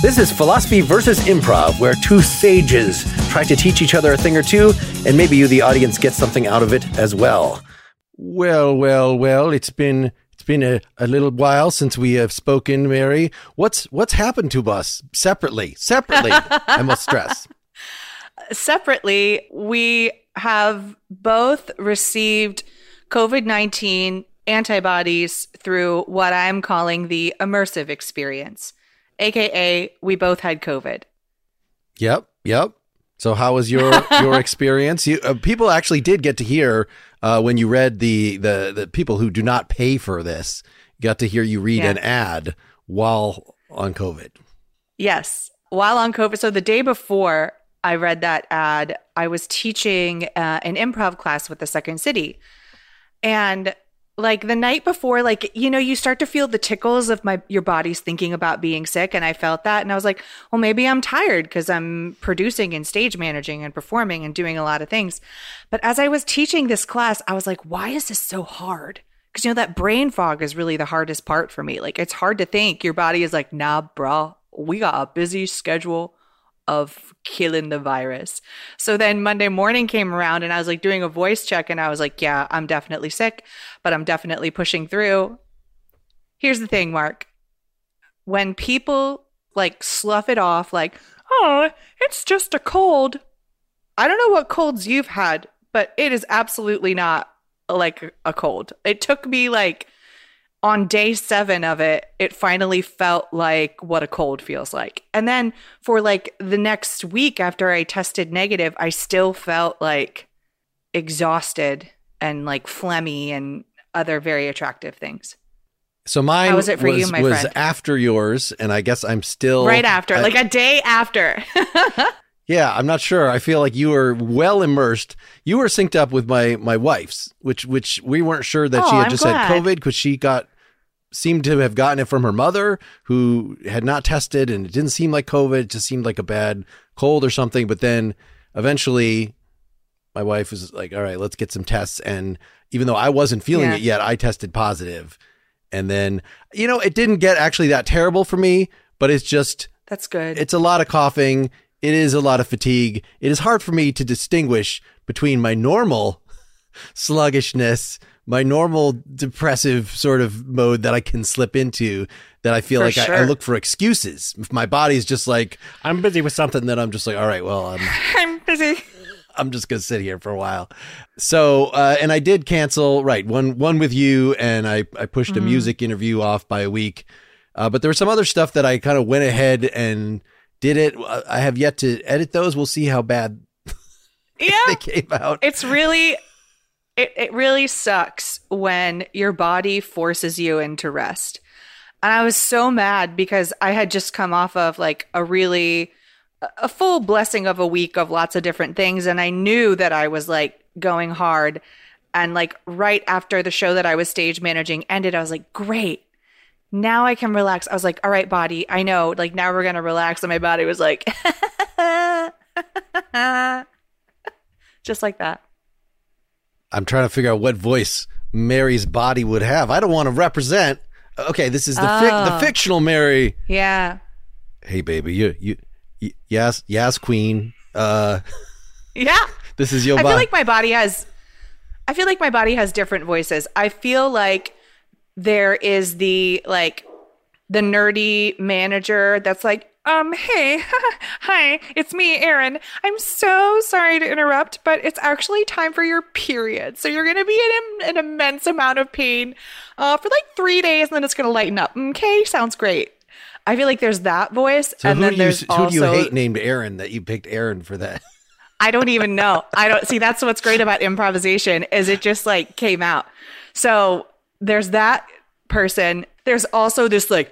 This is Philosophy versus Improv, where two sages try to teach each other a thing or two, and maybe you, the audience, get something out of it as well. Well, it's been a little while since we have spoken, Mary. What's happened to us separately, I must stress. Separately, we have both received COVID-19 antibodies through what I'm calling the immersive experience, aka we both had COVID. Yep. So how was your experience? People actually did get to hear when you read the people who do not pay for this got to hear you read an ad while on COVID. Yes, while on COVID. So the day before I read that ad, I was teaching an improv class with the Second City. And like the night before, like, you know, you start to feel the tickles of your body's thinking about being sick. And I felt that. And I was like, well, maybe I'm tired because I'm producing and stage managing and performing and doing a lot of things. But as I was teaching this class, I was like, why is this so hard? Because, you know, that brain fog is really the hardest part for me. Like, it's hard to think. Your body is like, nah, bro, we got a busy schedule of killing the virus. So then Monday morning came around and I was like doing a voice check and I was like, yeah, I'm definitely sick, but I'm definitely pushing through. Here's the thing, Mark. When people like slough it off like, oh, it's just a cold. I don't know what colds you've had, but it is absolutely not like a cold. It took me like on day 7 of it, it finally felt like what a cold feels like. And then for like the next week after I tested negative, I still felt like exhausted and like phlegmy and other very attractive things. So mine was after yours, and I guess I'm still... Right after, like a day after. Yeah, I'm not sure. I feel like you were well immersed. You were synced up with my wife's, which we weren't sure that she had just had COVID because she seemed to have gotten it from her mother who had not tested, and it didn't seem like COVID. It just seemed like a bad cold or something. But then eventually my wife was like, all right, let's get some tests. And even though I wasn't feeling it yet, I tested positive. And then, you know, it didn't get actually that terrible for me, but it's just... That's good. It's a lot of coughing. It is a lot of fatigue. It is hard for me to distinguish between my normal sluggishness, my normal depressive sort of mode that I can slip into, that I feel like I look for excuses. If my body's just like, I'm busy with something, then I'm just like, all right, well, I'm busy. I'm just going to sit here for a while. So, and I did cancel, one with you, and I pushed a music interview off by a week. But there was some other stuff that I kind of went ahead and did it. I have yet to edit those. We'll see how bad they came out. It's really, it really sucks when your body forces you into rest. And I was so mad because I had just come off of like a full blessing of a week of lots of different things. And I knew that I was like going hard. And like right after the show that I was stage managing ended, I was like, great. Now I can relax. I was like, all right, body, I know, like now we're going to relax. And my body was like, just like that. I'm trying to figure out what voice Mary's body would have. I don't want to represent. Okay, this is the fictional Mary. Yeah. Hey, baby, yes, queen. Yeah. This is your body. I feel like my body has different voices. I feel like there is the nerdy manager that's like, hey, hi, it's me, Erin. I'm so sorry to interrupt, but it's actually time for your period. So you're going to be in an immense amount of pain for like 3 days, and then it's going to lighten up. Okay, sounds great. I feel like there's that voice. So and then there's also... Who do you hate named Erin that you picked Erin for that? I don't even know. See, that's what's great about improvisation is it just like came out. So there's that person. There's also this there's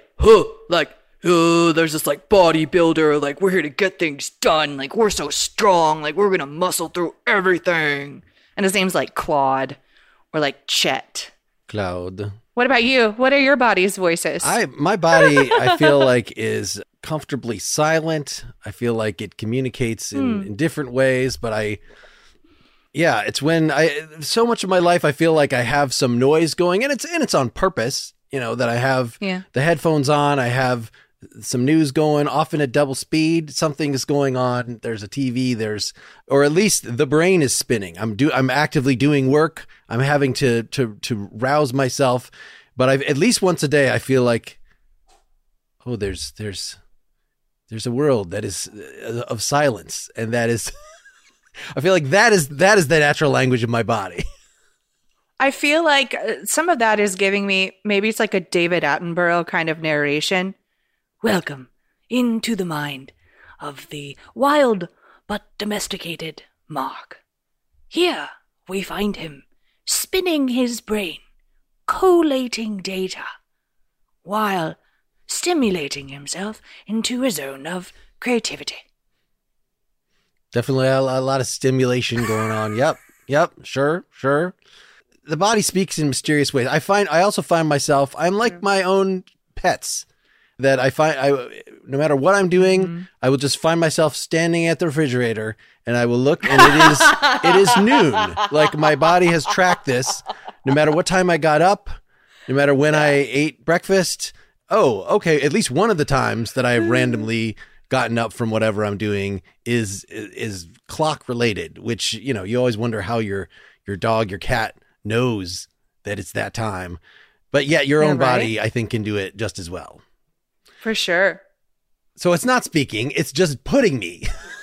this like bodybuilder, like we're here to get things done. Like we're so strong. Like we're going to muscle through everything. And his name's like Claude or like Chet. Claude. What about you? What are your body's voices? My body, I feel like, is comfortably silent. I feel like it communicates in different ways, but it's when so much of my life, I feel like I have some noise going, and it's on purpose, you know, that I have the headphones on. I have some news going, often at double speed. Something is going on. There's a TV. Or at least the brain is spinning. I'm actively doing work. I'm having to rouse myself. But at least once a day, I feel like, oh, there's a world that is of silence, and that is, I feel like that is the natural language of my body. I feel like some of that is giving me, maybe it's like a David Attenborough kind of narration. Welcome into the mind of the wild but domesticated Mark. Here we find him spinning his brain, collating data, while stimulating himself into a zone of creativity. Definitely a lot of stimulation going on. Yep, sure. The body speaks in mysterious ways. I also find myself, I'm like my own pets, that no matter what I'm doing, I will just find myself standing at the refrigerator, and I will look, and it is noon. Like, my body has tracked this. No matter what time I got up, no matter when I ate breakfast. Oh, okay. At least one of the times that I have randomly gotten up from whatever I'm doing is clock related, which, you always wonder how your dog, your cat knows that it's that time. But yet your own body, I think, can do it just as well. For sure. So it's not speaking, it's just putting me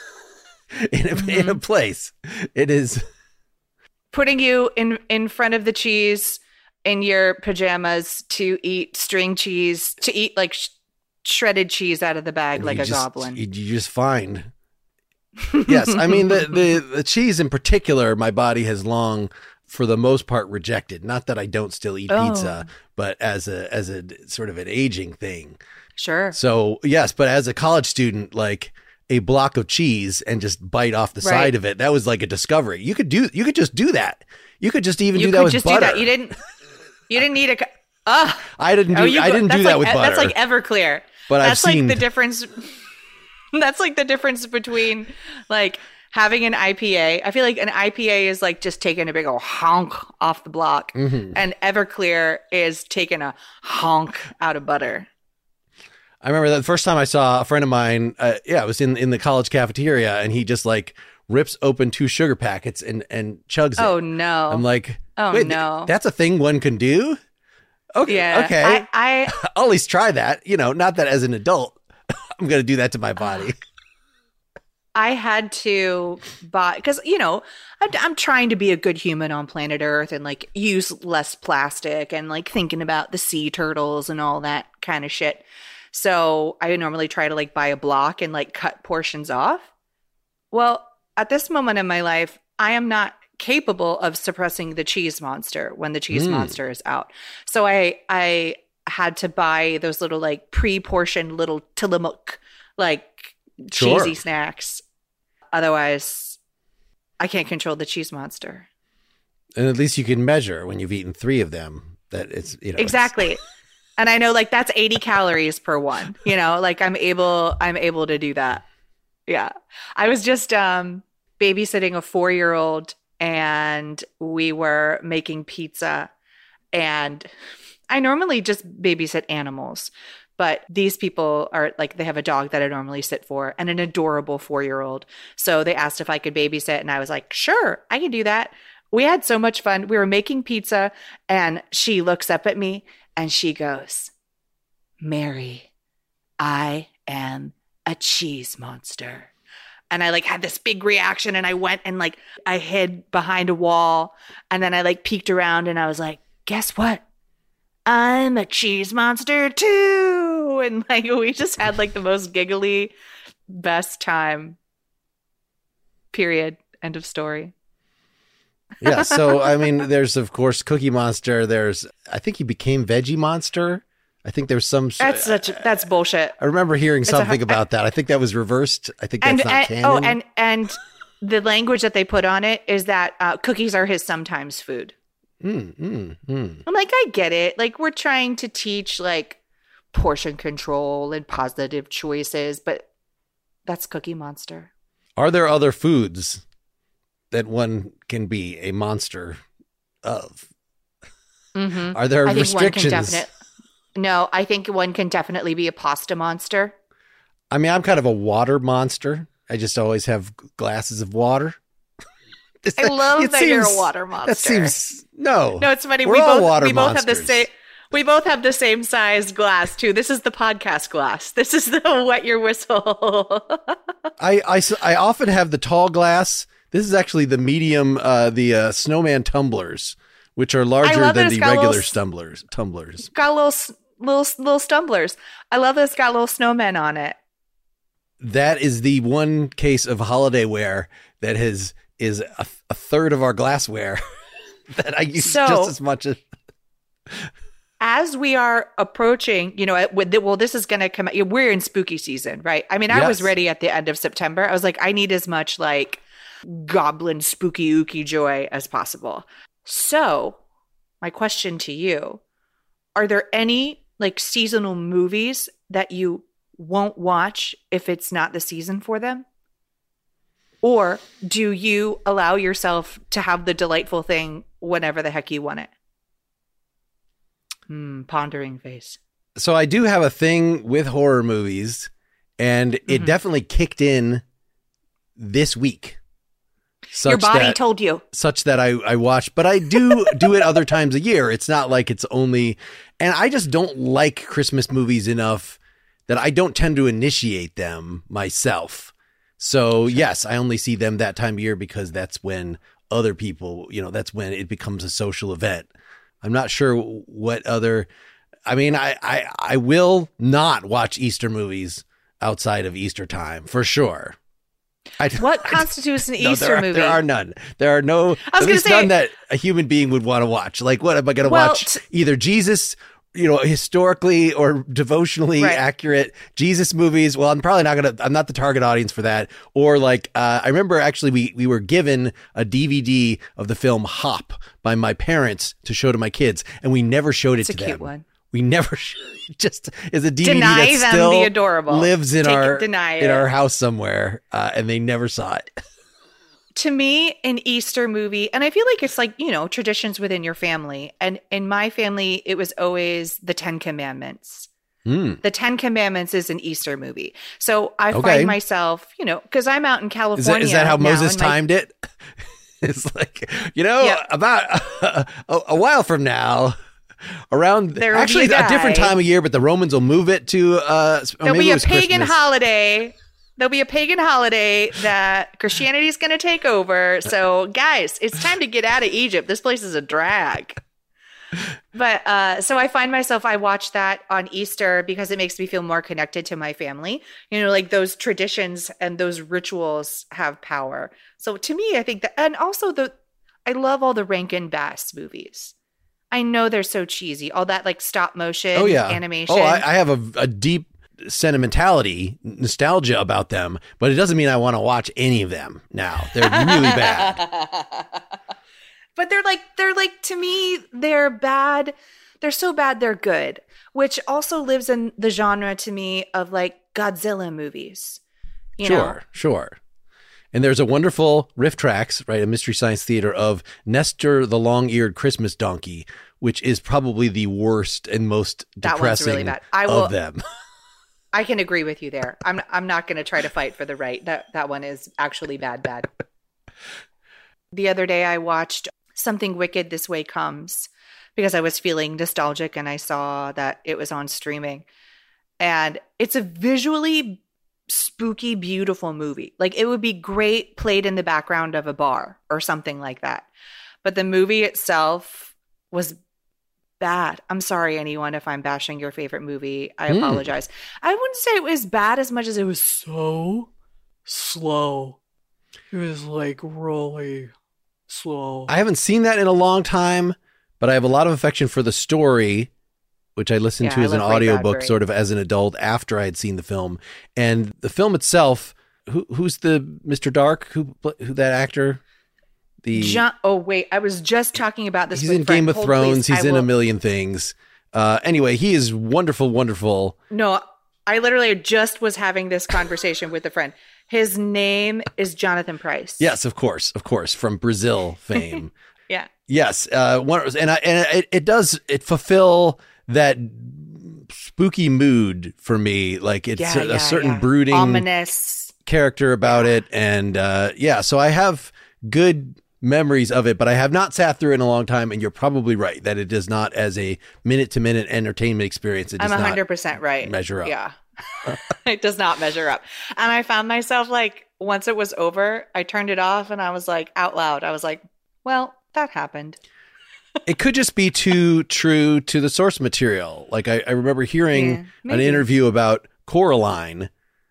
in a place. It is putting you in front of the cheese in your pajamas to eat string cheese, to eat like shredded cheese out of the bag like a goblin. You just find. Yes, I mean the cheese in particular, my body has long, for the most part, rejected. Not that I don't still eat pizza, but as a sort of an aging thing. Sure. So yes, but as a college student, like a block of cheese and just bite off the side of it, that was like a discovery. You could just do that. You could just even do that with butter. You didn't need a. I didn't do that with butter. That's like Everclear. But that's like the difference. That's like the difference between like having an IPA. I feel like an IPA is like just taking a big old honk off the block, and Everclear is taking a honk out of butter. I remember that the first time I saw a friend of mine, it was in the college cafeteria, and he just like rips open 2 sugar packets and chugs it. Oh no. I'm like, wait, no. That's a thing one can do? Okay. Yeah, okay. I'll at least try that. Not that as an adult, I'm going to do that to my body. I had to buy, because, I'm trying to be a good human on planet Earth and like use less plastic and like thinking about the sea turtles and all that kind of shit. So I normally try to like buy a block and like cut portions off. Well, at this moment in my life, I am not capable of suppressing the cheese monster when the cheese monster is out. So I had to buy those little like pre-portioned little Tillamook like cheesy snacks. Otherwise, I can't control the cheese monster. And at least you can measure when you've eaten 3 of them that it's, exactly. And I know like that's 80 calories per one, like I'm able to do that. Yeah. I was just babysitting a 4-year-old, and we were making pizza, and I normally just babysit animals, but these people are like, they have a dog that I normally sit for and an adorable 4-year-old. So they asked if I could babysit, and I was like, sure, I can do that. We had so much fun. We were making pizza, and she looks up at me and she goes, Mary, I am a cheese monster. And I like had this big reaction, and I went and like I hid behind a wall, and then I like peeked around, and I was like, guess what? I'm a cheese monster too. And like we just had like the most giggly, best time. Period. End of story. Yeah. So, I mean, there's, of course, Cookie Monster. I think he became Veggie Monster. I think there's some. That's bullshit. I remember hearing something about that. I think that was reversed. I think that's not canon. And the language that they put on it is that cookies are his sometimes food. I'm like, I get it. Like, we're trying to teach like portion control and positive choices, but that's Cookie Monster. Are there other foods that one can be a monster of? Are there restrictions? No, I think one can definitely be a pasta monster. I mean, I'm kind of a water monster. I just always have glasses of water. I love that you're a water monster. That seems no. No, it's funny. We both have the same. We both have the same size glass too. This is the podcast glass. This is the wet your whistle. I often have the tall glass. This is actually the medium, the snowman tumblers, which are larger than the regular tumblers. Got little stumblers. I love that it's got little snowmen on it. That is the one case of holiday wear that is a third of our glassware that I use just as much as. As we are approaching, this is going to come out. We're in spooky season, right? I mean, I was ready at the end of September. I was like, I need as much like goblin spooky ooky joy as possible. So my question to you, are there any like seasonal movies that you won't watch if it's not the season for them? Or do you allow yourself to have the delightful thing whenever the heck you want it? Pondering face. So I do have a thing with horror movies, and it definitely kicked in this week. Your body told you. Such that I watch, but I do it other times a year. It's not like it's only, and I just don't like Christmas movies enough that I don't tend to initiate them myself. So yes, I only see them that time of year because that's when other people, that's when it becomes a social event. I'm not sure what other, I mean, I will not watch Easter movies outside of Easter time for sure. What constitutes an Easter movie? There are none. There are no, at least none that a human being would want to watch. Like, what am I going to watch? Either Jesus, historically or devotionally accurate Jesus movies. Well, I'm not the target audience for that. Or like, I remember actually we were given a DVD of the film Hop by my parents to show to my kids, and we never showed it to them. It's a cute one. We never just is a DVD that still the adorable. Lives in our house somewhere, and they never saw it. To me, an Easter movie, and I feel like it's like, traditions within your family. And in my family, it was always the 10 Commandments. The 10 Commandments is an Easter movie. So I find myself, because I'm out in California. Is that how Moses timed it? It's like, about a while from now, around actually a different time of year, but the Romans will move it to there'll be a pagan holiday. There'll be a pagan holiday that Christianity is going to take over. So guys, it's time to get out of Egypt. This place is a drag. But so I find myself, I watch that on Easter because it makes me feel more connected to my family. Like those traditions and those rituals have power. So to me, I think that, and also I love all the Rankin Bass movies. I know they're so cheesy. All that like stop motion animation. Oh, I have a deep nostalgia about them, but it doesn't mean I want to watch any of them now. They're really bad. But they're like to me, they're bad. They're so bad they're good, which also lives in the genre to me of like Godzilla movies. Sure. And there's a wonderful riff tracks, right? A Mystery Science Theater of Nestor the Long-Eared Christmas Donkey, which is probably the worst and most depressing really bad. Of them. I can agree with you there. I'm not going to try to fight for the right. That one is actually bad. The other day I watched Something Wicked This Way Comes because I was feeling nostalgic and I saw that it was on streaming. And it's a visually spooky, beautiful movie. Like it would be great played in the background of a bar or something like that. But the movie itself was bad. I'm sorry, anyone, if I'm bashing your favorite movie. I apologize. I wouldn't say it was bad as much as it was so slow. It was like really slow. I haven't seen that in a long time, but I have a lot of affection for the story, which I listened to as an audiobook sort of as an adult after I had seen the film. And the film itself, who's the Mr. Dark? Who that actor? I was just talking about this. He's in Game of Thrones. He's in a million things. Anyway, he is wonderful, wonderful. No, I literally just was having this conversation with a friend. His name is Jonathan Pryce. Yes, of course, from Brazil fame. Yeah. Yes, it does fulfill that spooky mood for me. Like it's a certain brooding, ominous character about it. And so I have good memories of it, but I have not sat through it in a long time. And you're probably right that it does not, as a minute-to-minute entertainment experience, it does I'm 100% right. measure up. Yeah. It does not measure up. And I found myself like, once it was over, I turned it off and I was like, out loud, I was like, well, that happened. It could just be too true to the source material. Like I remember hearing an interview about Coraline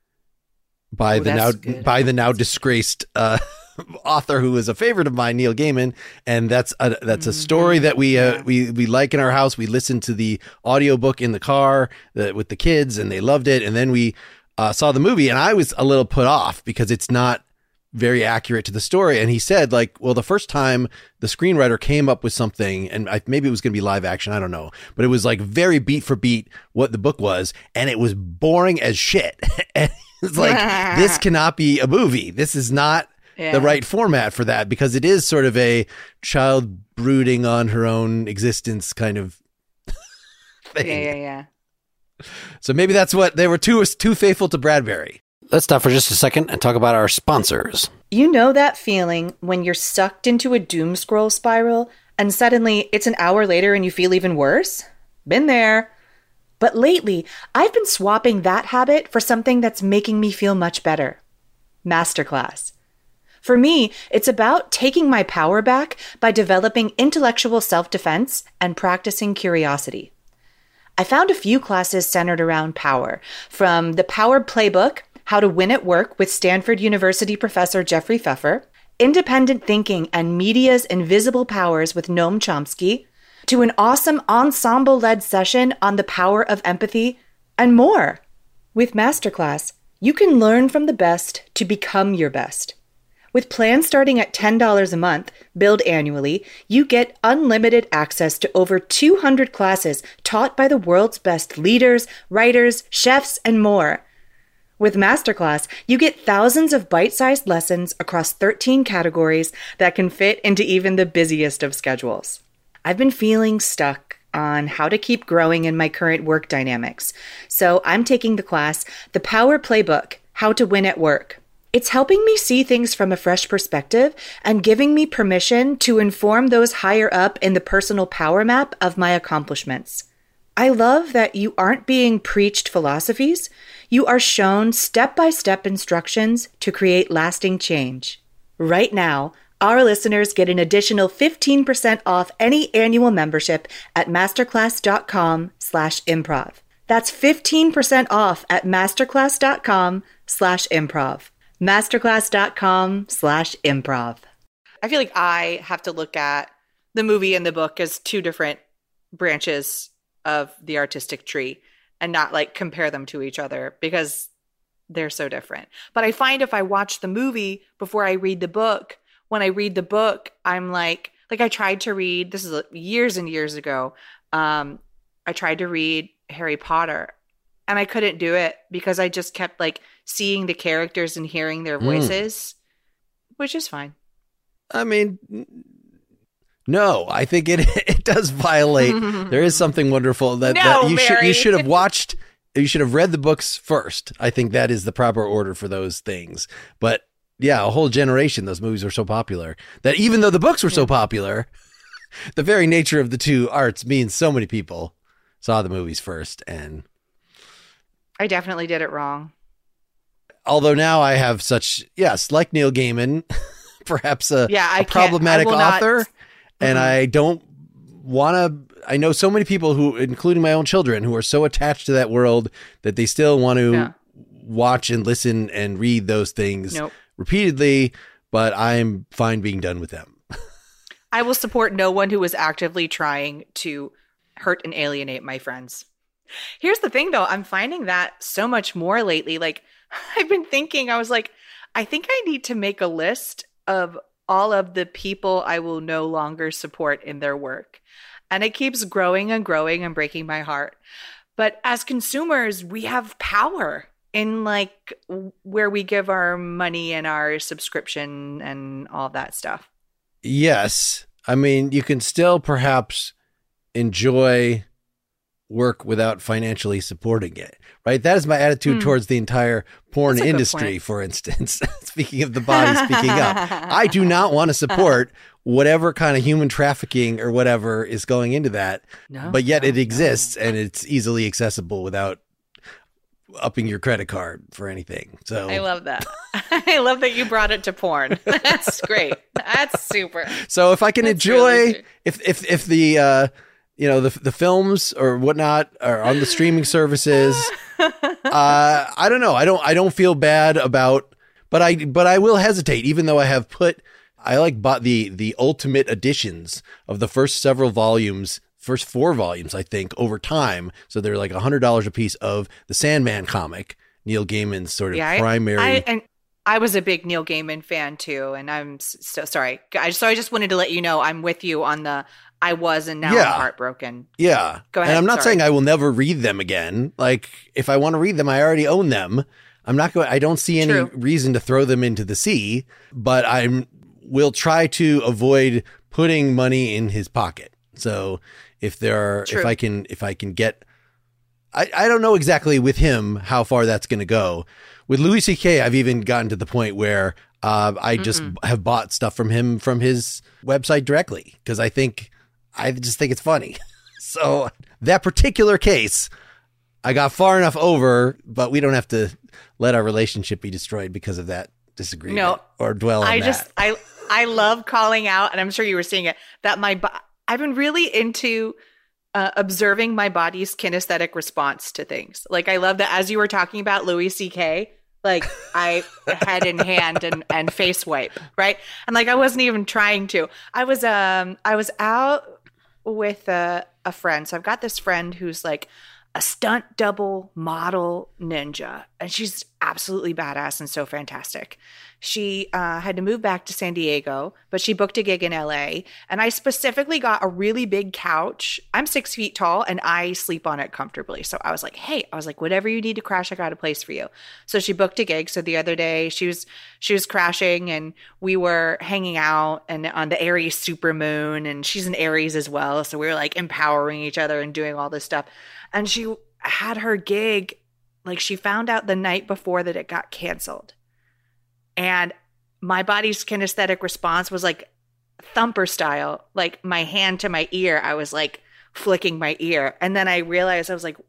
by the now disgraced author who is a favorite of mine, Neil Gaiman, and that's a story that we like in our house. We listened to the audiobook in the car with the kids, and they loved it. And then we saw the movie, and I was a little put off because it's not very accurate to the story. And he said, like, well, the first time the screenwriter came up with something, and maybe it was going to be live action, I don't know, but it was like very beat for beat what the book was, and it was boring as shit. And it's like, this cannot be a movie. This is not the right format for that, because it is sort of a child brooding on her own existence kind of thing. Yeah. So maybe that's what they were too faithful to Bradbury. Let's stop for just a second and talk about our sponsors. You know that feeling when you're sucked into a doom scroll spiral and suddenly it's an hour later and you feel even worse? Been there. But lately, I've been swapping that habit for something that's making me feel much better. Masterclass. For me, it's about taking my power back by developing intellectual self-defense and practicing curiosity. I found a few classes centered around power, from the Power Playbook, How to Win at Work with Stanford University professor Jeffrey Pfeffer, Independent Thinking and Media's Invisible Powers with Noam Chomsky, to an awesome ensemble-led session on the power of empathy, and more. With Masterclass, you can learn from the best to become your best. With plans starting at $10 a month, billed annually, you get unlimited access to over 200 classes taught by the world's best leaders, writers, chefs, and more. With Masterclass, you get thousands of bite-sized lessons across 13 categories that can fit into even the busiest of schedules. I've been feeling stuck on how to keep growing in my current work dynamics, so I'm taking the class, The Power Playbook, How to Win at Work. It's helping me see things from a fresh perspective and giving me permission to inform those higher up in the personal power map of my accomplishments. I love that you aren't being preached philosophies. You are shown step-by-step instructions to create lasting change. Right now, our listeners get an additional 15% off any annual membership at masterclass.com/improv. That's 15% off at masterclass.com/improv. Masterclass.com/improv. I feel like I have to look at the movie and the book as two different branches of the artistic tree and not like compare them to each other because they're so different. But I find if I watch the movie before I read the book, when I read the book, I'm like I tried to read, this is years and years ago, I tried to read Harry Potter and I couldn't do it because I just kept like seeing the characters and hearing their voices, which is fine. I mean, no, I think it does violate. There is something wonderful that you should have watched. You should have read the books first. I think that is the proper order for those things. But yeah, a whole generation, those movies were so popular that even though the books were so popular, the very nature of the two arts means so many people saw the movies first. And I definitely did it wrong. Although now I have such, like Neil Gaiman, perhaps a problematic author. And I don't want to, I know so many people who, including my own children, who are so attached to that world that they still want to watch and listen and read those things repeatedly, but I'm fine being done with them. I will support no one who is actively trying to hurt and alienate my friends. Here's the thing though, I'm finding that so much more lately. Like I've been thinking, I was like, I think I need to make a list of all of the people I will no longer support in their work. And it keeps growing and growing and breaking my heart. But as consumers, we have power in like where we give our money and our subscription and all that stuff. Yes. I mean, you can still perhaps enjoy work without financially supporting it, right? That is my attitude towards the entire porn industry, for instance. Speaking of the body speaking up, I do not want to support whatever kind of human trafficking or whatever is going into that, but yet it exists and it's easily accessible without upping your credit card for anything. So I love that. I love that you brought it to porn. That's great. That's super. So if I can enjoy, if the the films or whatnot are on the streaming services, I don't know. I don't feel bad about, but I will hesitate, even though I bought the ultimate editions of the first several volumes. First 4 volumes, I think, over time. So they're like $100 a piece of the Sandman comic, Neil Gaiman's sort of primary. I was a big Neil Gaiman fan too, and I'm so sorry. I just wanted to let you know I'm with you on the I was and now I'm heartbroken. Yeah. Go ahead. And I'm not saying I will never read them again. Like if I want to read them, I already own them. I don't see any reason to throw them into the sea, but I will try to avoid putting money in his pocket. So if I can get, I don't know exactly with him how far that's going to go. With Louis C.K., I've even gotten to the point where I just have bought stuff from him from his website directly because I just think it's funny. So that particular case, I got far enough over, but we don't have to let our relationship be destroyed because of that disagreement or dwell on that. I love calling out, and I'm sure you were seeing it, that I've been really into observing my body's kinesthetic response to things. Like, I love that as you were talking about Louis C.K., like I head in hand and face wipe, right? And like, I wasn't even trying to. I was out with a friend. So I've got this friend who's like a stunt double model ninja, and she's absolutely badass and so fantastic. She had to move back to San Diego, but she booked a gig in LA. And I specifically got a really big couch. I'm 6 feet tall and I sleep on it comfortably. So I was like, whatever you need to crash, I got a place for you. So she booked a gig. So the other day she was crashing and we were hanging out and on the Aries supermoon, and she's an Aries as well. So we were like empowering each other and doing all this stuff. And she had her gig, like she found out the night before that it got canceled. And my body's kinesthetic response was like thumper style, like my hand to my ear. I was like flicking my ear. And then I realized, I was like,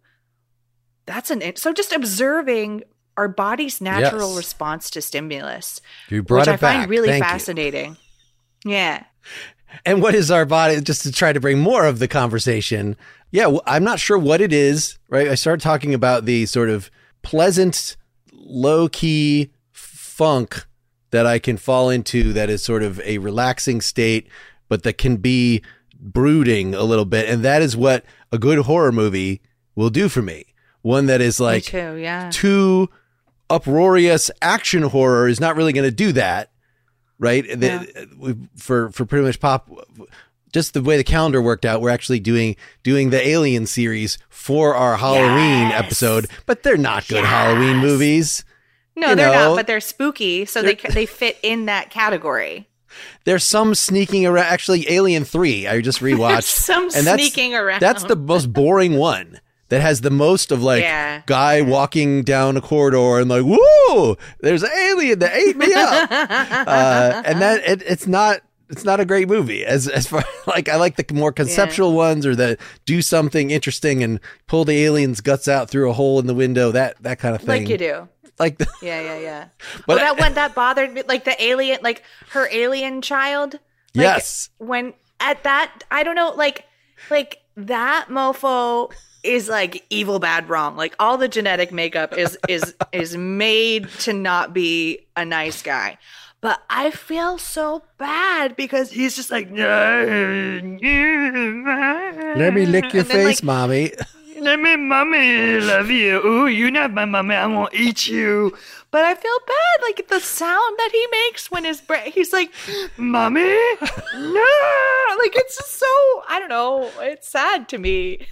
so just observing our body's natural response to stimulus, you brought which it back. I find really Thank fascinating. You. Yeah. And what is our body, just to try to bring more of the conversation? Yeah, I'm not sure what it is, right? I started talking about the sort of pleasant, low-key funk that I can fall into that is sort of a relaxing state, but that can be brooding a little bit. And that is what a good horror movie will do for me. One that is like too uproarious action horror is not really going to do that, right? Yeah. For pretty much pop, just the way the calendar worked out, we're actually doing the Alien series for our Halloween episode, but they're not good Halloween movies. No, they're not, but they're spooky, so they fit in that category. There's some sneaking around. Actually, Alien 3, I just rewatched. Sneaking around. That's the most boring one. That has the most of like guy walking down a corridor and like, whoa, there's an alien that ate me up. And that it's not a great movie as far like I like the more conceptual ones or that do something interesting and pull the alien's guts out through a hole in the window, that kind of thing. Like you do. Like yeah. But that one that bothered me, like the alien, like her alien child. Like, yes. When at that, I don't know, like that mofo is like evil, bad, wrong. Like all the genetic makeup is made to not be a nice guy. But I feel so bad because he's just like, let me lick your face, like, mommy. Let me, mommy, love you. Ooh, you're not my mommy. I won't eat you. But I feel bad, like the sound that he makes when he's like, mommy, no. Like it's just so, I don't know. It's sad to me.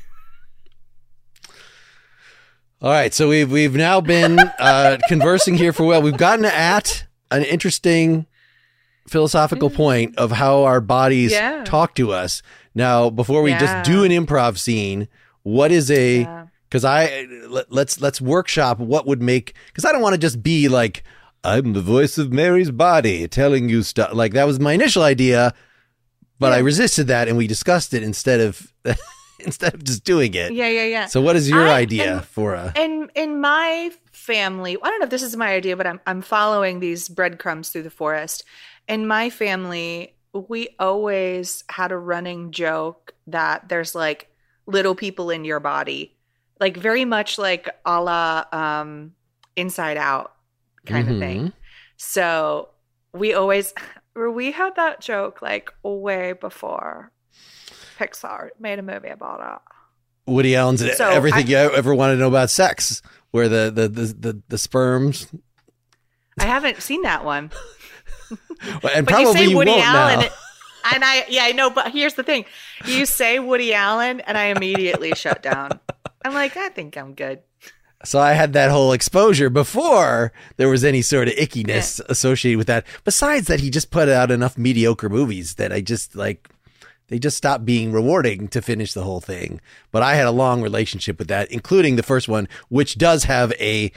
All right, so we've now been conversing here for a while. We've gotten at an interesting philosophical point of how our bodies talk to us. Now, before we just do an improv scene what is because let's workshop what would make, because I don't want to just be like, I'm the voice of Mary's body telling you stuff. Like, that was my initial idea, but I resisted that, and we discussed it instead of just doing it. Yeah. So what is your idea for a... In my family, I don't know if this is my idea, but I'm following these breadcrumbs through the forest. In my family, we always had a running joke that there's like little people in your body, like very much like a la Inside Out kind of thing. So we had that joke like way before Pixar made a movie about it. Woody Allen's Everything You Ever Want to Know About Sex, where the sperms. I haven't seen that one. And but probably you say Woody won't Allen, now. and I know, but here's the thing: you say Woody Allen, and I immediately shut down. I'm like, I think I'm good. So I had that whole exposure before there was any sort of ickiness associated with that. Besides that, he just put out enough mediocre movies that I just like. They just stopped being rewarding to finish the whole thing. But I had a long relationship with that, including the first one, which does have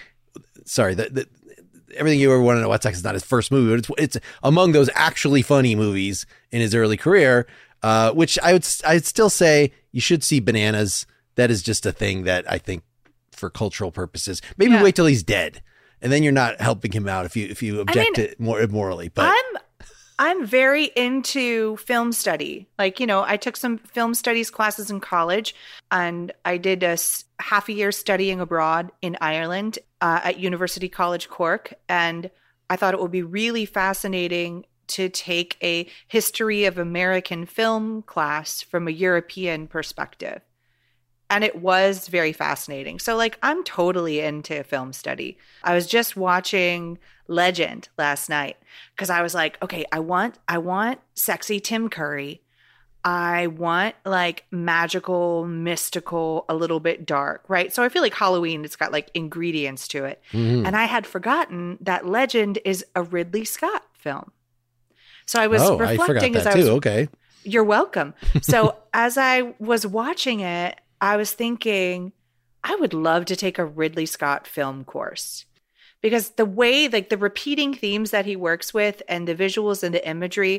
Everything You Ever Want to Know About Sex is not his first movie, but it's among those actually funny movies in his early career, which I'd still say you should see Bananas. That is just a thing that I think for cultural purposes, maybe wait till he's dead, and then you're not helping him out if you object to it more morally. But I'm very into film study. Like, I took some film studies classes in college, and I did a half a year studying abroad in Ireland at University College Cork. And I thought it would be really fascinating to take a history of American film class from a European perspective. And it was very fascinating. So like, I'm totally into film study. I was just watching Legend last night because I was like, okay, I want sexy Tim Curry. I want like magical, mystical, a little bit dark, right? So I feel like Halloween, it's got like ingredients to it. Mm-hmm. And I had forgotten that Legend is a Ridley Scott film. So I was reflecting as I was. Okay. You're welcome. So as I was watching it, I was thinking, I would love to take a Ridley Scott film course, because the way, like the repeating themes that he works with and the visuals and the imagery,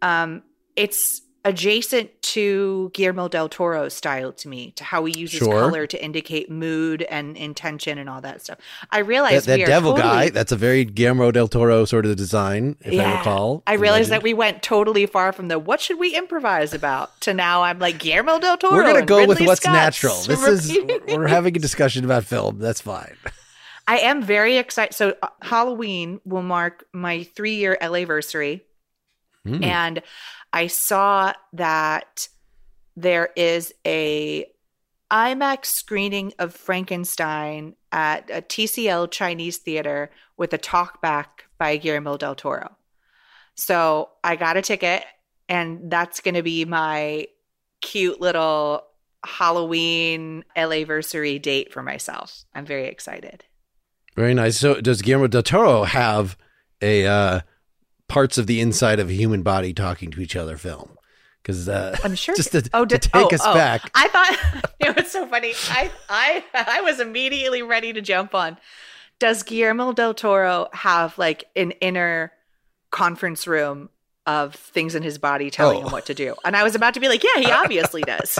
it's adjacent to Guillermo del Toro's style to me, to how he uses color to indicate mood and intention and all that stuff. I realized that devil guy, that's a very Guillermo del Toro sort of design, if I recall. I realized that we went totally far from the what should we improvise about to now I'm like Guillermo del Toro. We're going to go with what's Scott's natural. We're having a discussion about film. That's fine. I am very excited. So Halloween will mark my 3-year LA-versary. And I saw that there is a IMAX screening of Frankenstein at a TCL Chinese theater with a talkback by Guillermo del Toro. So I got a ticket, and that's going to be my cute little Halloween LA-versary date for myself. I'm very excited. Very nice. So does Guillermo del Toro have a parts of the inside of a human body talking to each other film? Because I'm sure just to take us back. I thought it was so funny. I was immediately ready to jump on. Does Guillermo del Toro have like an inner conference room of things in his body telling him what to do? And I was about to be like, yeah, he obviously does.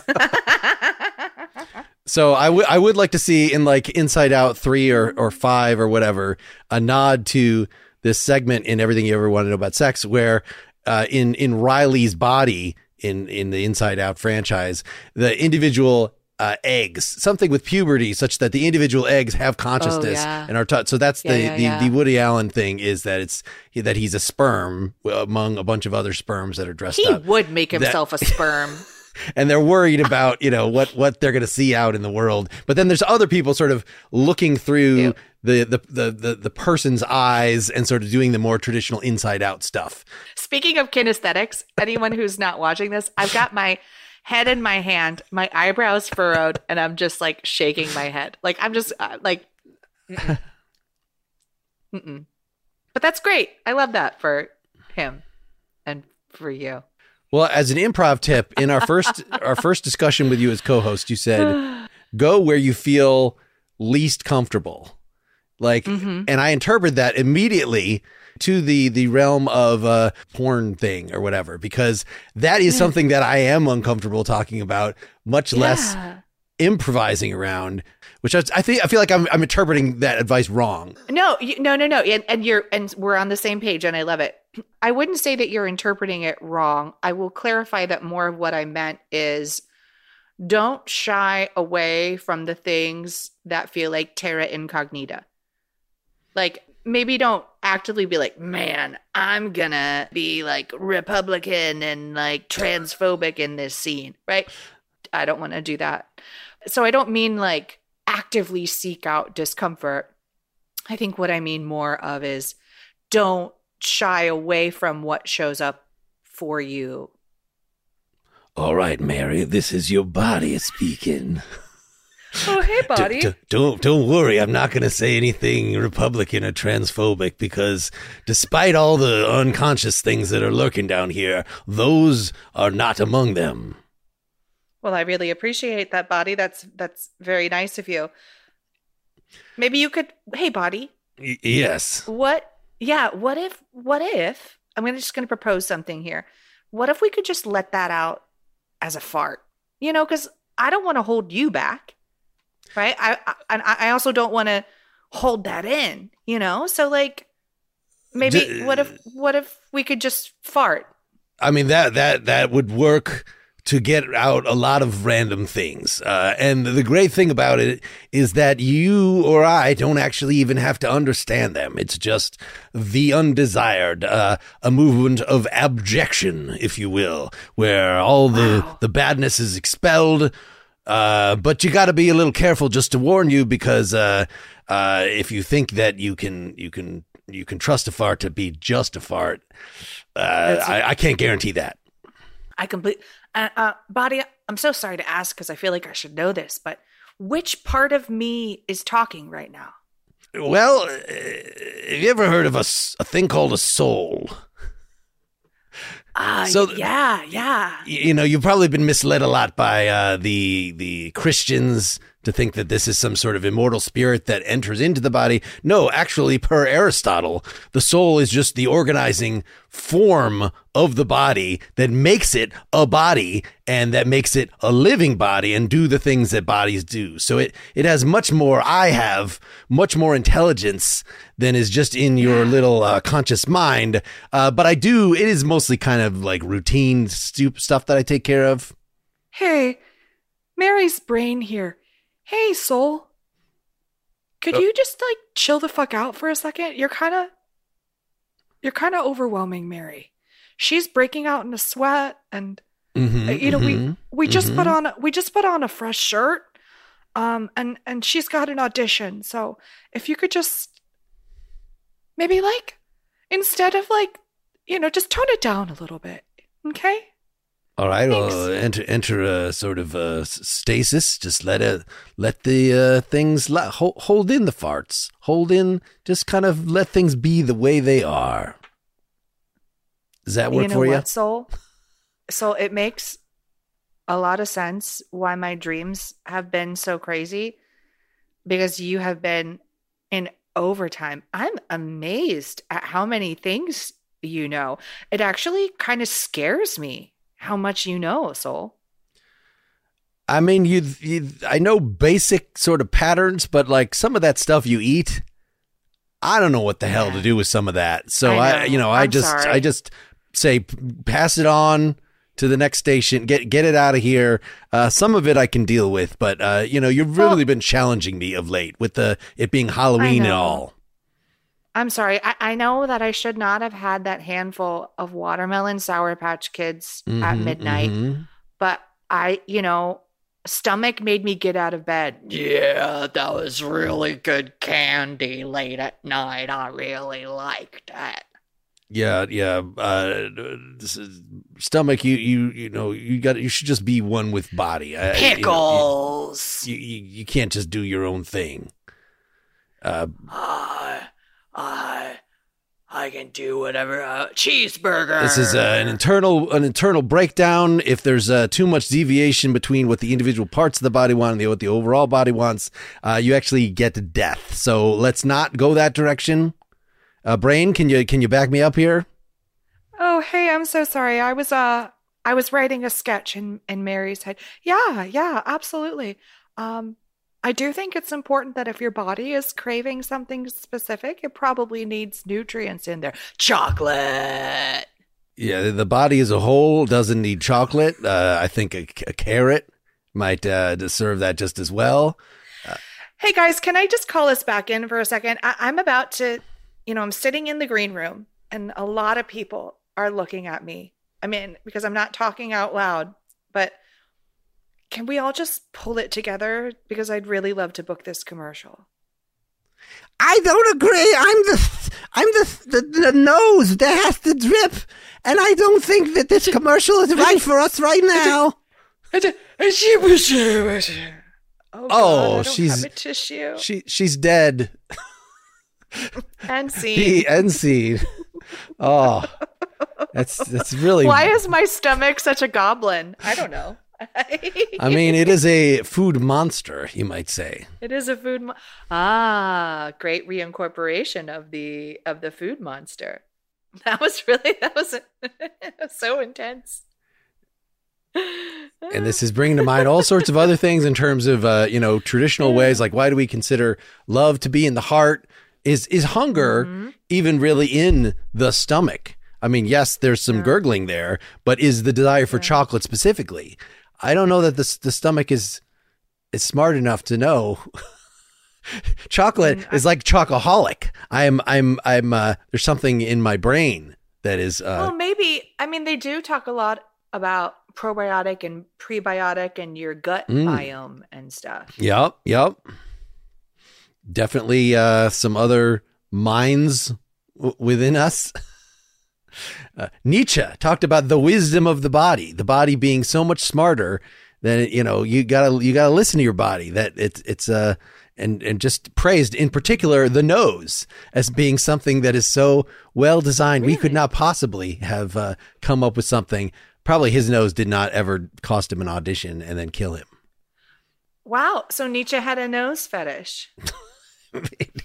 So I would like to see in like Inside Out 3 or 5 or whatever, a nod to this segment in Everything You Ever Want to Know About Sex, where in Riley's body in the Inside Out franchise, the individual eggs, something with puberty, such that the individual eggs have consciousness and are taught. So that's the Woody Allen thing, is that that he's a sperm among a bunch of other sperms that are dressed up. He would make himself a sperm. And they're worried about, what they're going to see out in the world. But then there's other people sort of looking through the person's eyes and sort of doing the more traditional Inside Out stuff. Speaking of kinesthetics, anyone who's not watching this, I've got my head in my hand, my eyebrows furrowed, and I'm just like shaking my head. Like I'm just like, mm-mm. But that's great. I love that for him and for you. Well, as an improv tip, in our first discussion with you as co-host, you said go where you feel least comfortable. Like, and I interpret that immediately to the realm of a porn thing or whatever, because that is something that I am uncomfortable talking about, much less improvising around, which I feel like I'm interpreting that advice wrong. No. And we're on the same page, and I love it. I wouldn't say that you're interpreting it wrong. I will clarify that more of what I meant is don't shy away from the things that feel like terra incognita. Like, maybe don't actively be like, man, I'm gonna be like Republican and like transphobic in this scene, right? I don't want to do that. So I don't mean like actively seek out discomfort. I think what I mean more of is don't shy away from what shows up for you. All right, Mary, this is your body speaking. Oh, hey, buddy. Don't worry. I'm not going to say anything Republican or transphobic, because despite all the unconscious things that are lurking down here, those are not among them. Well, I really appreciate that, Body. That's very nice of you. Maybe you could, hey, Body. Yes. What if, I'm just going to propose something here. What if we could just let that out as a fart? You know, because I don't want to hold you back, right? I also don't want to hold that in, you know? So like, maybe what if we could just fart? I mean, that would work to get out a lot of random things. And the great thing about it is that you or I don't actually even have to understand them. It's just the undesired, a movement of abjection, if you will, where all the badness is expelled. But you got to be a little careful, just to warn you, because if you think that you can trust a fart to be just a fart, I can't guarantee that. Body, I'm so sorry to ask because I feel like I should know this, but which part of me is talking right now? Well, have you ever heard of a thing called a soul? Yeah. You know, you've probably been misled a lot by the Christians to think that this is some sort of immortal spirit that enters into the body. No, actually, per Aristotle, the soul is just the organizing form of the body that makes it a body and that makes it a living body and do the things that bodies do. So it has much more, much more intelligence than is just in your little conscious mind. But it is mostly kind of like routine stuff that I take care of. Hey, Mary's brain here. Hey, soul. Could you just like chill the fuck out for a second? You're kind of overwhelming Mary. She's breaking out in a sweat, and we just put on a fresh shirt, and she's got an audition. So if you could just maybe like, instead of like, just tone it down a little bit, okay? All right, well, enter a sort of stasis. Just let the things hold in the farts. Hold in, just kind of let things be the way they are. Does that work for you? What, Soul? So it makes a lot of sense why my dreams have been so crazy, because you have been in overtime. I'm amazed at how many things you know. It actually kind of scares me how much you know, Soul. I mean, I know basic sort of patterns, but like some of that stuff you eat, I don't know what the hell to do with some of that. So I just say pass it on to the next station, get it out of here. Some of it I can deal with, but you've really been challenging me of late with it being Halloween and all. I'm sorry. I know that I should not have had that handful of watermelon Sour Patch Kids at midnight, but stomach made me get out of bed. Yeah, that was really good candy late at night. I really liked it. Yeah. Stomach, you should just be one with body. Pickles. You can't just do your own thing. I can do whatever. Cheeseburger. This is an internal breakdown. If there's too much deviation between what the individual parts of the body want and what the overall body wants, you actually get death. So let's not go that direction. Brain, can you back me up here? Oh, hey, I'm so sorry. I was writing a sketch in Mary's head. Yeah, absolutely. I do think it's important that if your body is craving something specific, it probably needs nutrients in there. Chocolate. Yeah, the body as a whole doesn't need chocolate. I think a carrot might serve that just as well. Hey, guys, can I just call us back in for a second? I'm about to, I'm sitting in the green room, and a lot of people are looking at me. I mean, because I'm not talking out loud, but can we all just pull it together? Because I'd really love to book this commercial. I don't agree. I'm the nose that has to drip, and I don't think that this commercial is right for us right now. Oh, she's have a tissue. She's dead. End scene. End scene. Oh, that's really. Why is my stomach such a goblin? I don't know. I mean, it is a food monster, you might say. It is a food. Great reincorporation of the food monster. That was so intense. And this is bringing to mind all sorts of other things in terms of traditional ways. Like, why do we consider love to be in the heart? Is hunger even really in the stomach? I mean, yes, there's some gurgling there, but is the desire for chocolate specifically? I don't know that the stomach is smart enough to know. Chocolate is like chocoholic. I'm there's something in my brain that is. Well, maybe. I mean, they do talk a lot about probiotic and prebiotic and your gut biome and stuff. Yep. Definitely some other minds within us. Nietzsche talked about the wisdom of the body being so much smarter than, you gotta listen to your body, that it's and just praised in particular the nose as being something that is so well designed. Really? We could not possibly have come up with something. Probably his nose did not ever cost him an audition and then kill him. Wow. So Nietzsche had a nose fetish. We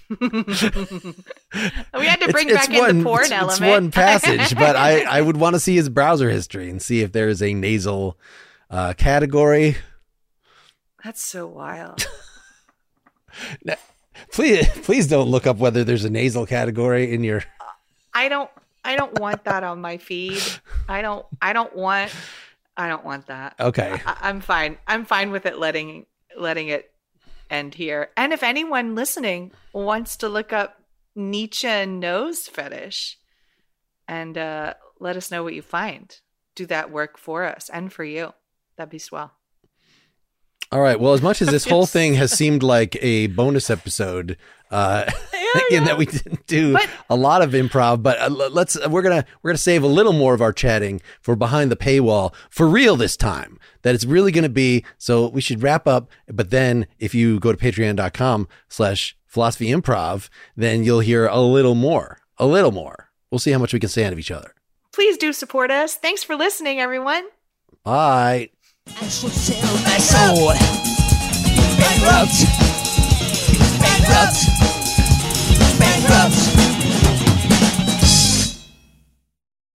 had to bring back in the porn element. It's one passage, but I would want to see his browser history and see if there is a nasal category. That's so wild. Now, please don't look up whether there's a nasal category in your. I don't want that on my feed. I don't want that. Okay. I'm fine. I'm fine with it letting it end here. And if anyone listening wants to look up Nietzsche nose fetish and let us know what you find, do that work for us and for you. That'd be swell. All right. Well, as much as this whole thing has seemed like a bonus episode, in that we didn't do a lot of improv, but we're gonna save a little more of our chatting for behind the paywall for real this time. That it's really gonna be. So we should wrap up. But then if you go to patreon.com/philosophyimprov, then you'll hear a little more. We'll see how much we can say out of each other. Please do support us. Thanks for listening, everyone. Bye. I should sell my soul. Bankrupt.